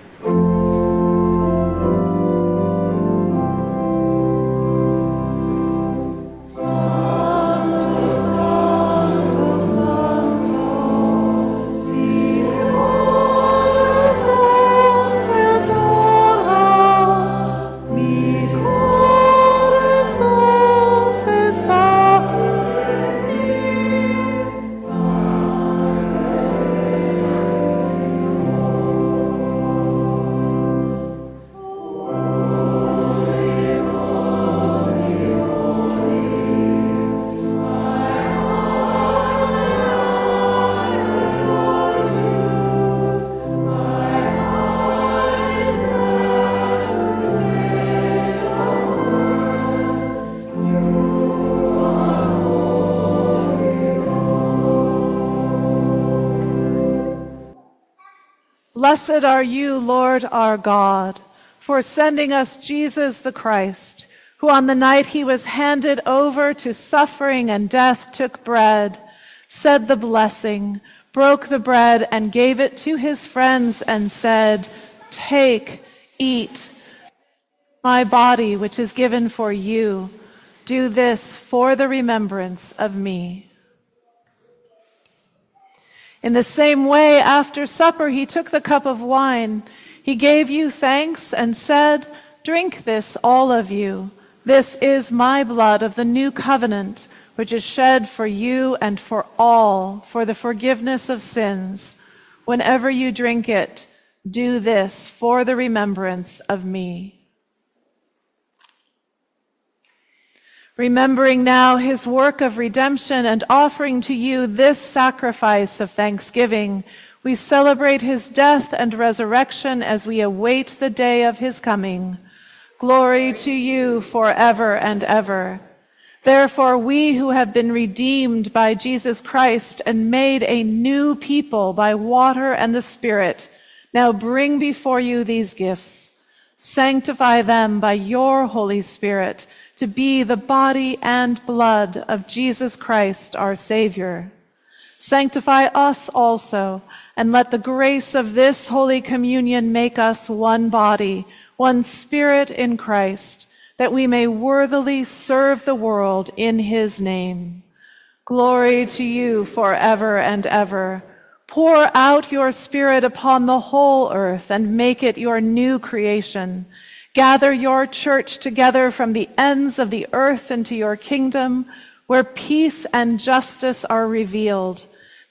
Blessed are you, Lord our God, for sending us Jesus the Christ, who on the night he was handed over to suffering and death took bread, said the blessing, broke the bread, and gave it to his friends and said, "Take, eat, my body which is given for you. Do this for the remembrance of me." In the same way, after supper, he took the cup of wine. He gave you thanks and said, "Drink this, all of you. This is my blood of the new covenant, which is shed for you and for all for the forgiveness of sins. Whenever you drink it, do this for the remembrance of me." Remembering now his work of redemption and offering to you this sacrifice of thanksgiving, we celebrate his death and resurrection as we await the day of his coming. Glory to you forever and ever. Therefore, we who have been redeemed by Jesus Christ and made a new people by water and the Spirit, now bring before you these gifts. Sanctify them by your Holy Spirit, to be the body and blood of Jesus Christ, our Savior. Sanctify us also, and let the grace of this Holy Communion make us one body, one spirit in Christ, that we may worthily serve the world in his name. Glory to you forever and ever. Pour out your Spirit upon the whole earth and make it your new creation. Gather your church together from the ends of the earth into your kingdom, where peace and justice are revealed, that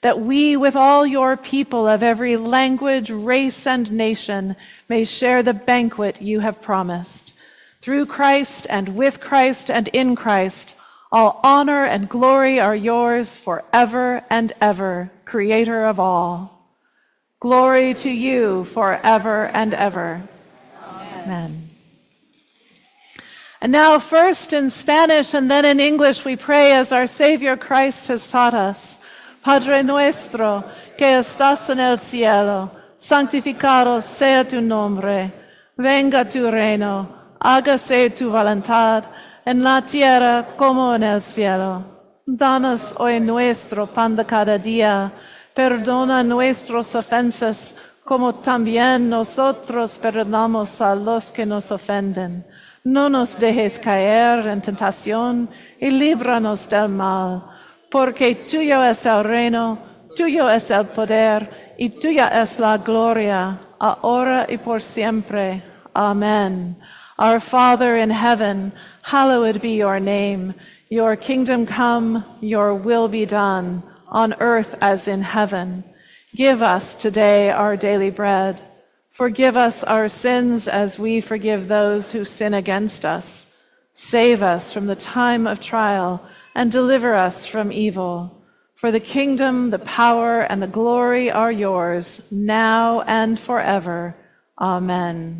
that we with all your people of every language, race, and nation may share the banquet you have promised. Through Christ and with Christ and in Christ, all honor and glory are yours forever and ever, Creator of all. Glory to you forever and ever. Amen. And now, first in Spanish and then in English, we pray as our Savior Christ has taught us. Padre nuestro, que estás en el cielo, santificado sea tu nombre. Venga tu reino, hágase tu voluntad, en la tierra como en el cielo. Danos hoy nuestro pan de cada día. Perdona nuestras ofensas, como también nosotros perdonamos a los que nos ofenden. No nos dejes caer en tentación y líbranos del mal, porque tuyo es el reino, tuyo es el poder y tuya es la gloria, ahora y por siempre. Amen. Our Father in heaven, hallowed be your name. Your kingdom come, your will be done, on earth as in heaven. Give us today our daily bread. Forgive us our sins as we forgive those who sin against us. Save us from the time of trial and deliver us from evil. For the kingdom, the power, and the glory are yours, now and forever. Amen.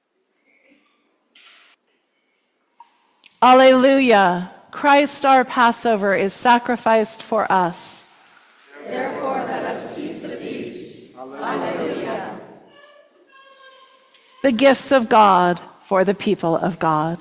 Alleluia. Christ our Passover is sacrificed for us. Therefore, let us keep the feast. Alleluia. The gifts of God for the people of God.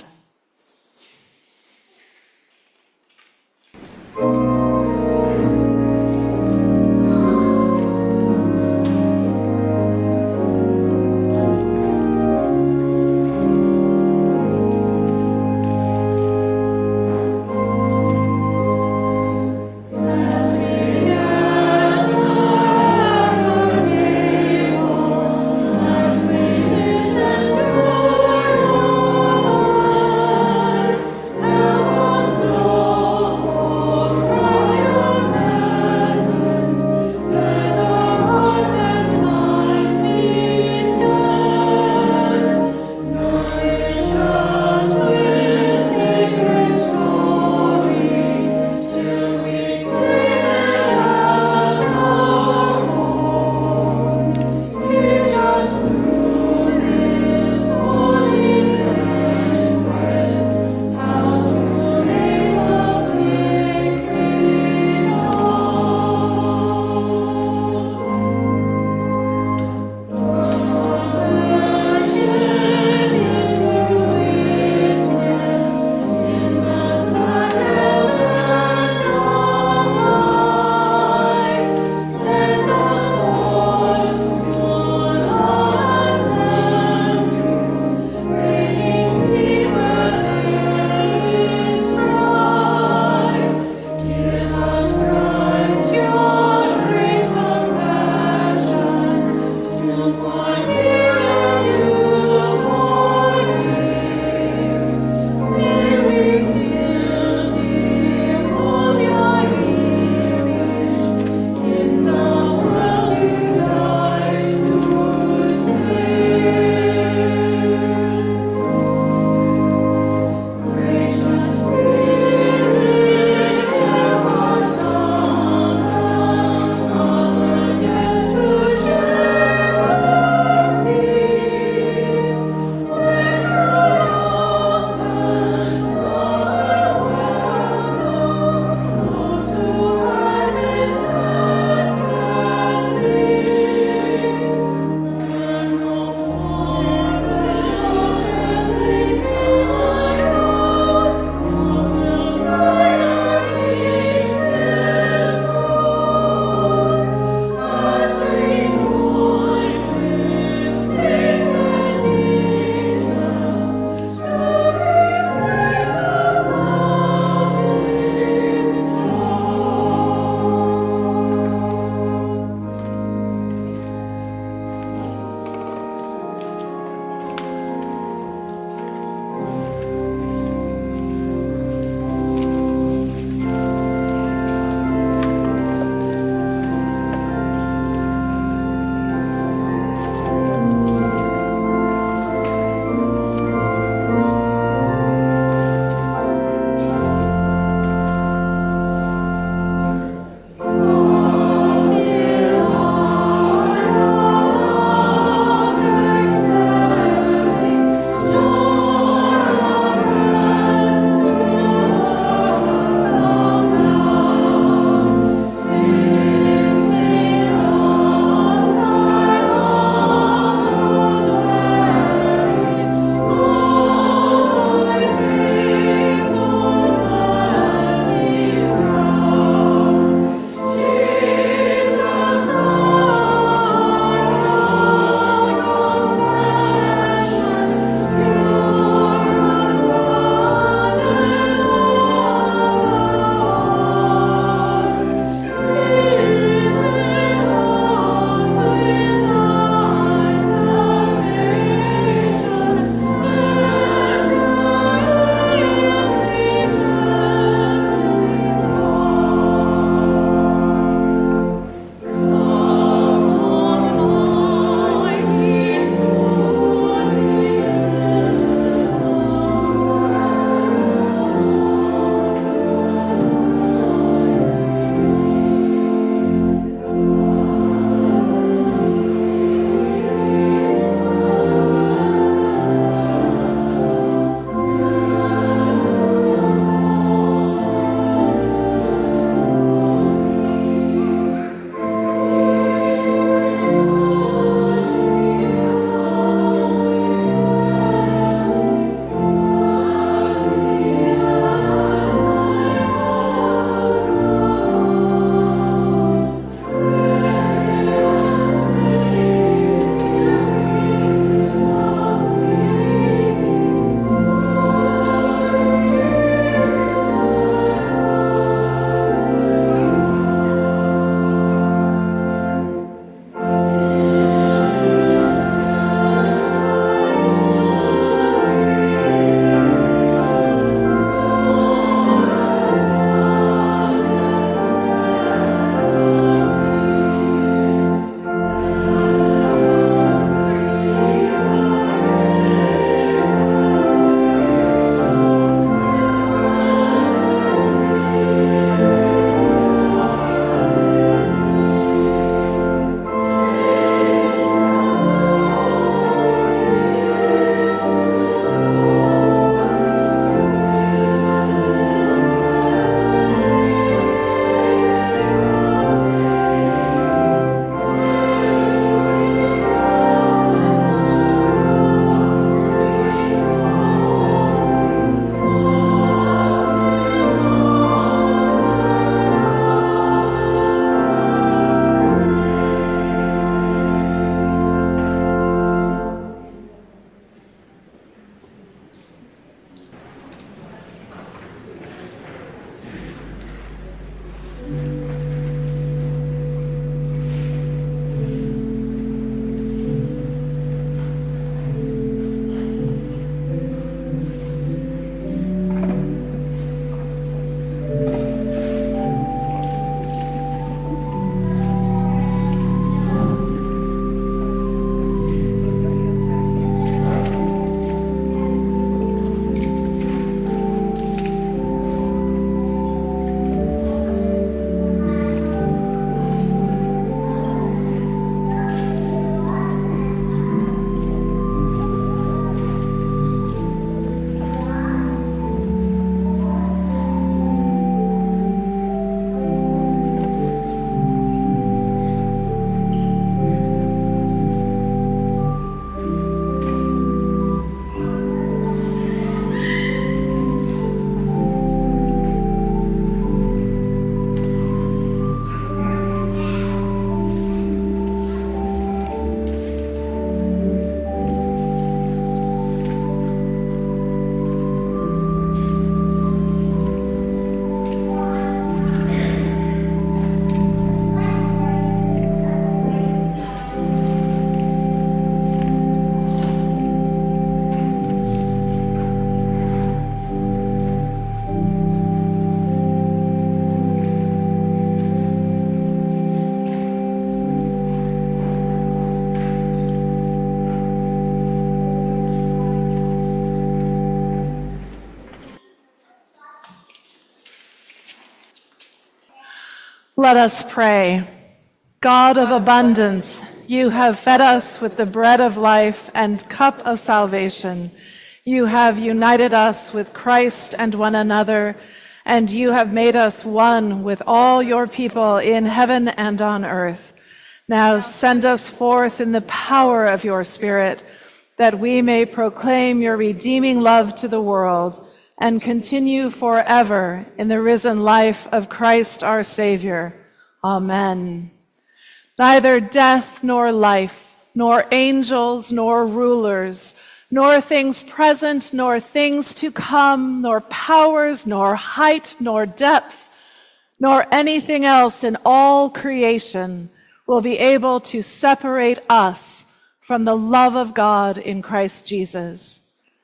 Let us pray. God of abundance, you have fed us with the bread of life and cup of salvation. You have united us with Christ and one another, and you have made us one with all your people in heaven and on earth. Now send us forth in the power of your Spirit, that we may proclaim your redeeming love to the world and continue forever in the risen life of Christ our Savior. Amen. Neither death nor life, nor angels nor rulers, nor things present nor things to come, nor powers, nor height, nor depth, nor anything else in all creation will be able to separate us from the love of God in Christ Jesus.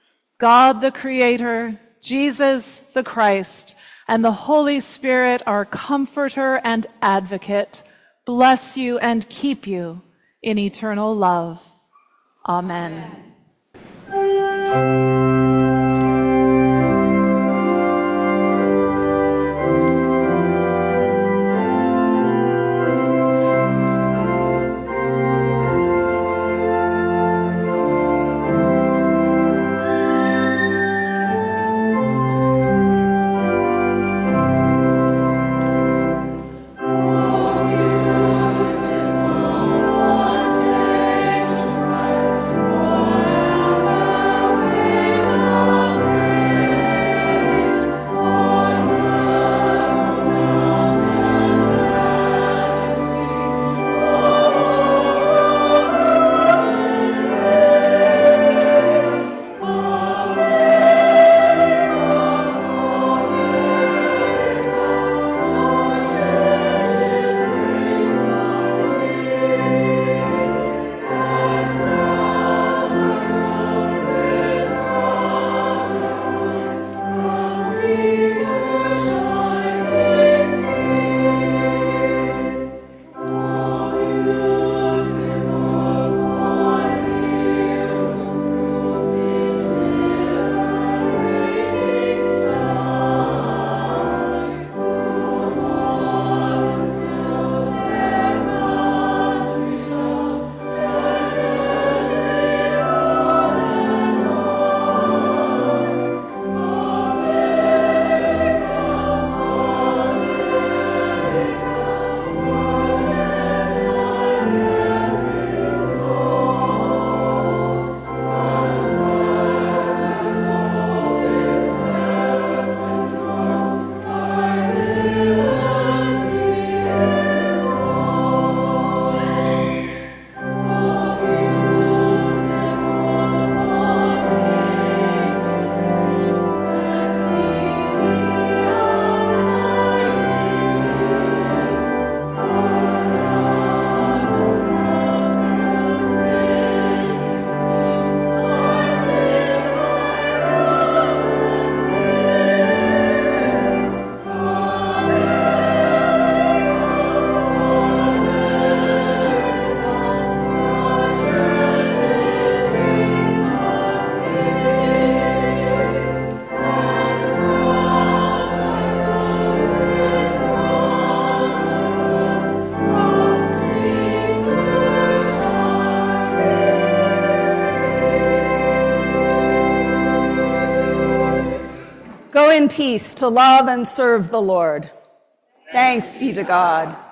God the Creator, Jesus the Christ, and the Holy Spirit, our Comforter and Advocate, bless you and keep you in eternal love. Amen. Go in peace to love and serve the Lord. Thanks be to God.